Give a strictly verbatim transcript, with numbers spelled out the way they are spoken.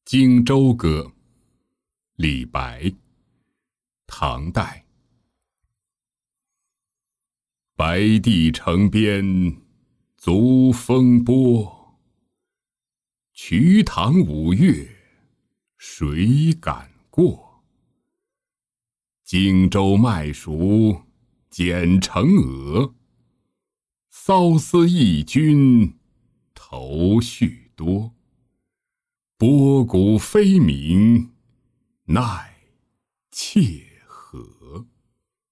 荆州歌》李白，唐代。白帝城边足风波，瞿塘五岳谁敢过？荆州麦黍剪成鹅，缫丝一君头绪多。波鼓飞鸣奈妾